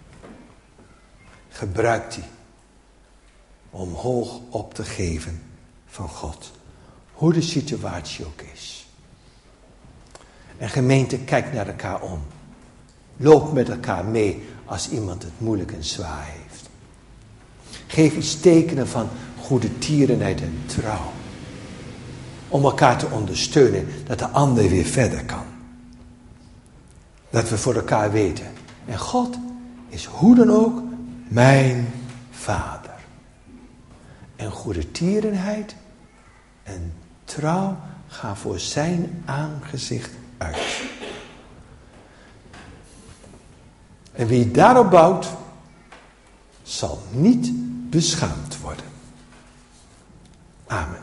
Gebruik die om hoog op te geven van God. Hoe de situatie ook is. En gemeente, kijk naar elkaar om. Loop met elkaar mee als iemand het moeilijk en zwaar heeft. Geef iets tekenen van goedertierenheid en trouw. Om elkaar te ondersteunen dat de ander weer verder kan. Dat we voor elkaar weten. En God is hoe dan ook mijn Vader. En goedertierenheid en trouw gaan voor zijn aangezicht uit. En wie daarop bouwt, zal niet beschaamd worden. Amen.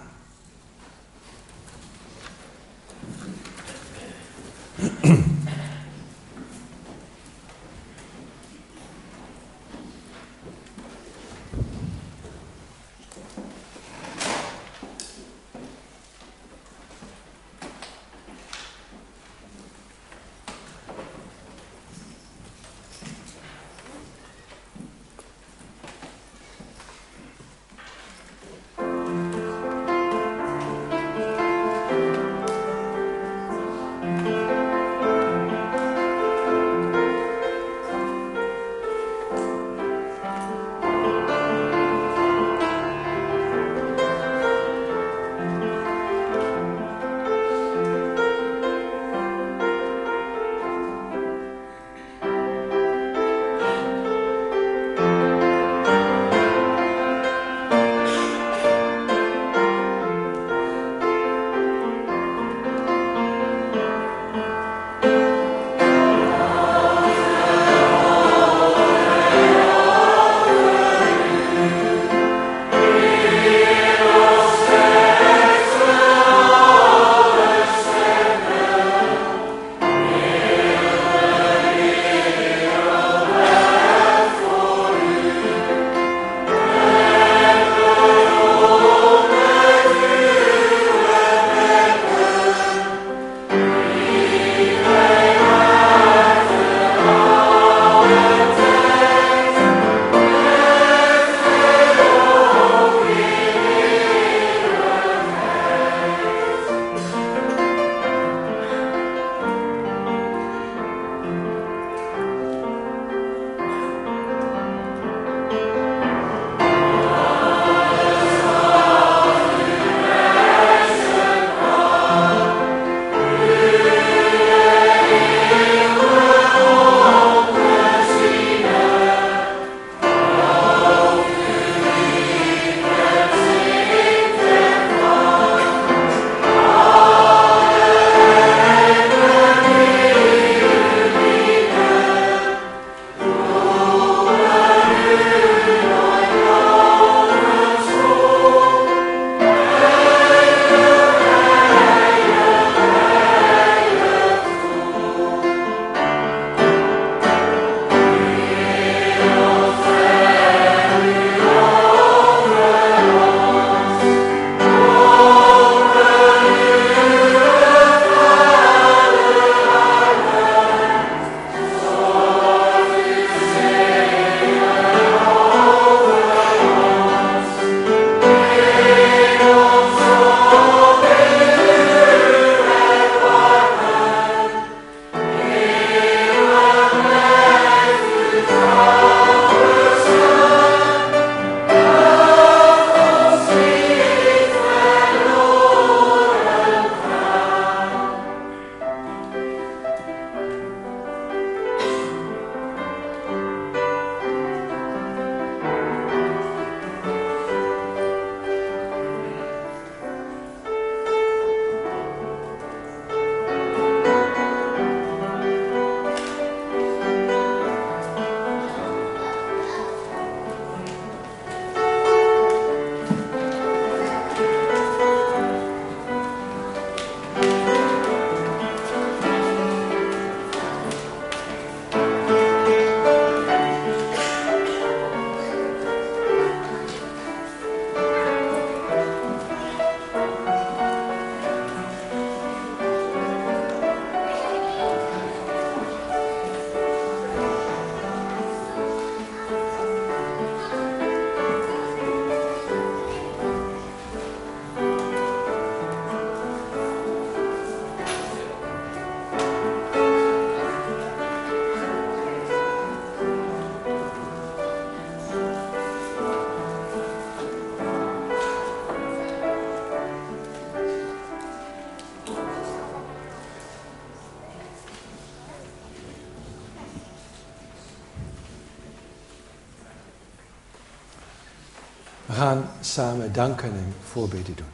gaan samen danken en voorbeden doen.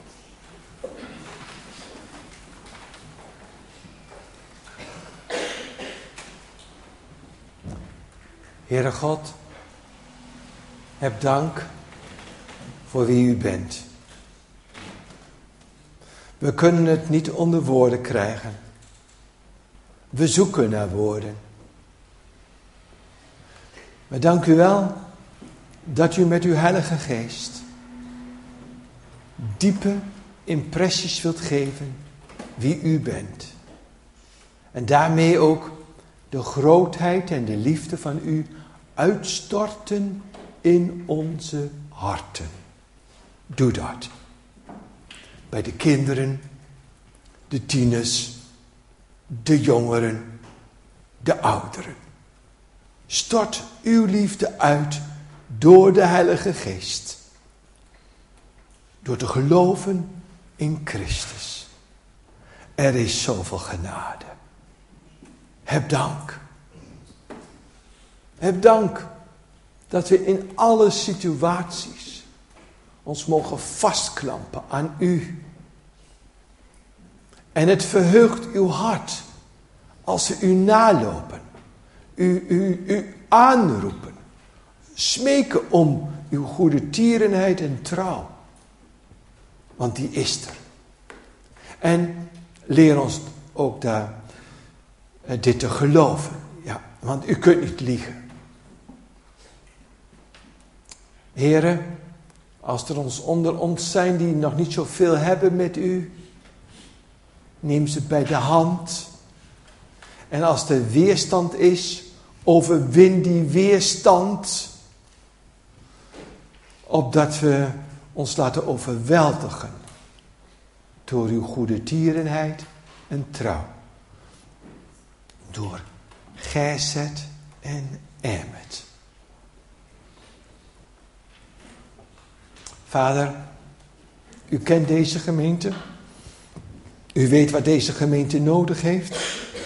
Heere God, heb dank voor wie u bent. We kunnen het niet onder woorden krijgen. We zoeken naar woorden. Maar dank u wel dat u met uw Heilige Geest diepe impressies wilt geven wie u bent. En daarmee ook de grootheid en de liefde van u uitstorten in onze harten. Doe dat. Bij de kinderen, de tieners, de jongeren, de ouderen. Stort uw liefde uit door de Heilige Geest. Door te geloven in Christus. Er is zoveel genade. Heb dank. Heb dank dat we in alle situaties ons mogen vastklampen aan u. En het verheugt uw hart als ze u nalopen, u aanroepen, smeken om uw goede tierenheid en trouw. Want die is er. En leer ons ook dit te geloven. Ja, want u kunt niet liegen. Here, als er onder ons zijn die nog niet zoveel hebben met u, neem ze bij de hand. En als er weerstand is, overwin die weerstand. Opdat we ons laten overweldigen door uw goede tierenheid en trouw. Door Gezet en Emmet. Vader, u kent deze gemeente. U weet wat deze gemeente nodig heeft.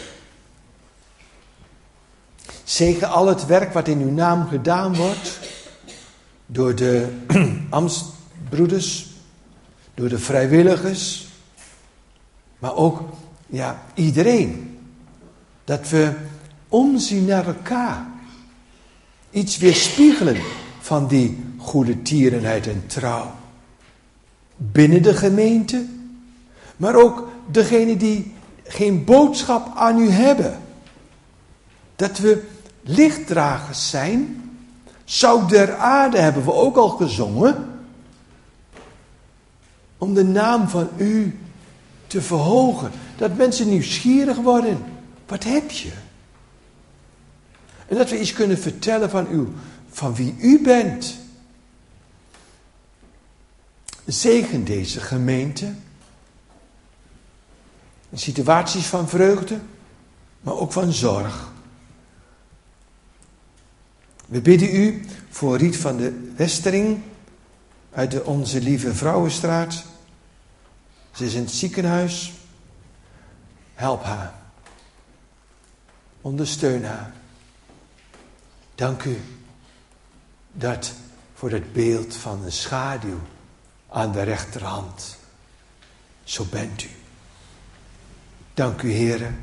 Zegen al het werk wat in uw naam gedaan wordt. Door de ambtsbroeders. Door de vrijwilligers. Maar ook iedereen. Dat we omzien naar elkaar. Iets weerspiegelen van die goede tierenheid en trouw. Binnen de gemeente. Maar ook degenen die geen boodschap aan u hebben. Dat we lichtdragers zijn. Zout der aarde hebben we ook al gezongen. Om de naam van u te verhogen. Dat mensen nieuwsgierig worden. Wat heb je? En dat we iets kunnen vertellen van wie u bent. Zegen deze gemeente. In situaties van vreugde, maar ook van zorg. We bidden u voor Riet van de Westering uit de Onze Lieve Vrouwenstraat. Ze is in het ziekenhuis. Help haar. Ondersteun haar. Dank u dat voor het beeld van een schaduw aan de rechterhand. Zo bent u. Dank u, heren.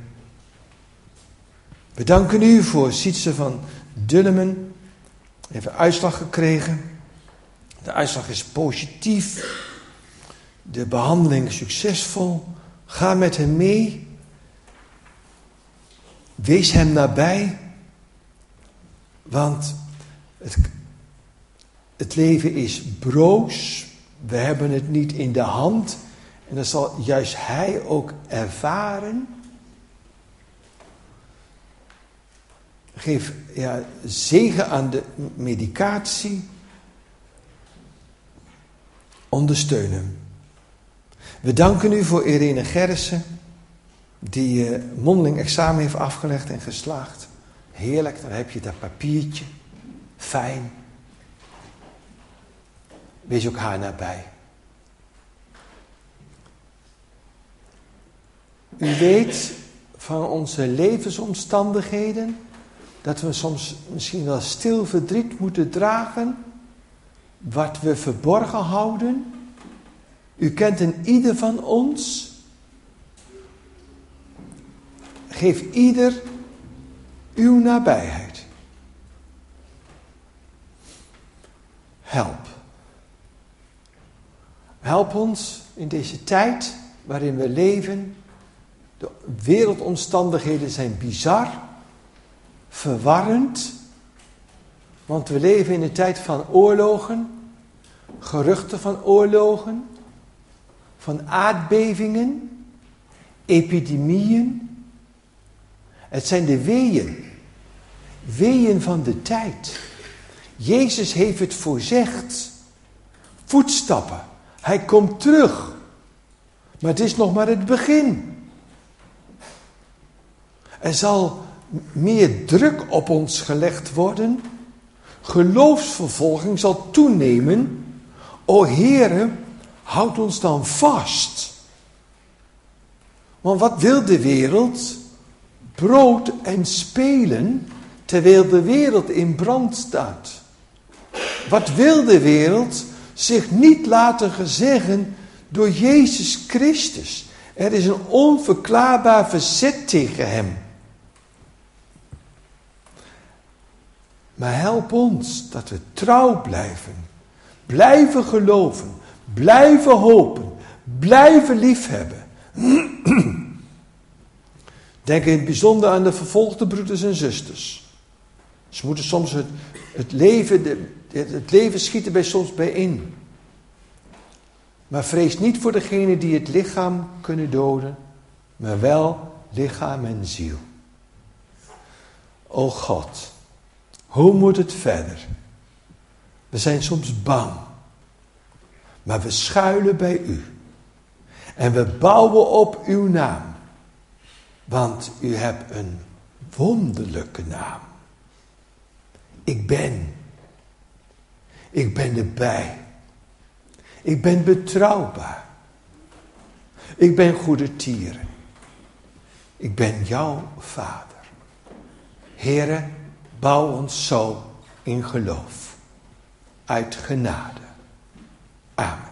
We danken u voor Sietse van Dullemen. Even uitslag gekregen. De uitslag is positief. De behandeling succesvol. Ga met hem mee. Wees hem nabij. Want het leven is broos. We hebben het niet in de hand. En dat zal juist hij ook ervaren. Geef zegen aan de medicatie. Ondersteun hem. We danken u voor Irene Gerrissen. Die mondeling examen heeft afgelegd en geslaagd. Heerlijk, dan heb je dat papiertje. Fijn. Wees ook haar nabij. U weet van onze levensomstandigheden dat we soms misschien wel stil verdriet moeten dragen. wat we verborgen houden. U kent een ieder van ons. Geef ieder uw nabijheid. Help. Help ons in deze tijd waarin we leven. De wereldomstandigheden zijn bizar, verwarrend. Want we leven in een tijd van oorlogen, geruchten van oorlogen, van aardbevingen, epidemieën. Het zijn de weeën van de tijd. Jezus heeft het voorzegd. Voetstappen. Hij komt terug. Maar het is nog maar het begin. Er zal meer druk op ons gelegd worden. Geloofsvervolging zal toenemen. O Heere, houd ons dan vast. Want wat wil de wereld? Brood en spelen, terwijl de wereld in brand staat. Wat wil de wereld? Zich niet laten gezeggen door Jezus Christus. Er is een onverklaarbaar verzet tegen hem. Maar help ons dat we trouw blijven. Blijven geloven. Blijven hopen. Blijven liefhebben. Denk in het bijzonder aan de vervolgde broeders en zusters. Ze moeten soms het leven schieten bij soms bijeen. Maar vrees niet voor degene die het lichaam kunnen doden, maar wel lichaam en ziel. O God, hoe moet het verder? We zijn soms bang, maar we schuilen bij u. En we bouwen op uw naam. Want u hebt een wonderlijke naam. Ik ben erbij. Ik ben betrouwbaar. Ik ben goede tieren. Ik ben jouw vader. Heere, bouw ons zo in geloof. Uit genade. Amen.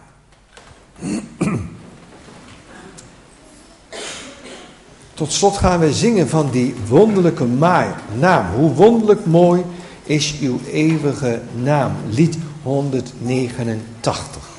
Tot slot gaan we zingen van die wonderlijke naam. Hoe wonderlijk mooi is uw eeuwige naam. Lied 189.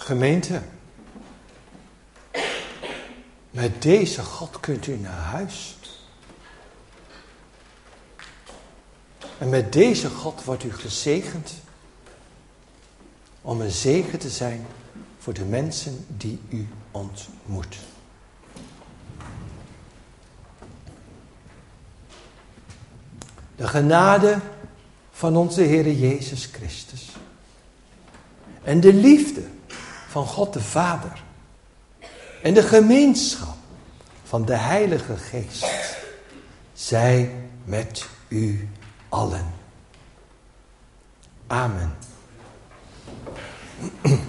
Gemeente, met deze God kunt u naar huis. En met deze God wordt u gezegend om een zegen te zijn voor de mensen die u ontmoet. De genade van onze Heer Jezus Christus en de liefde van God de Vader en de gemeenschap van de Heilige Geest zij met u allen. Amen.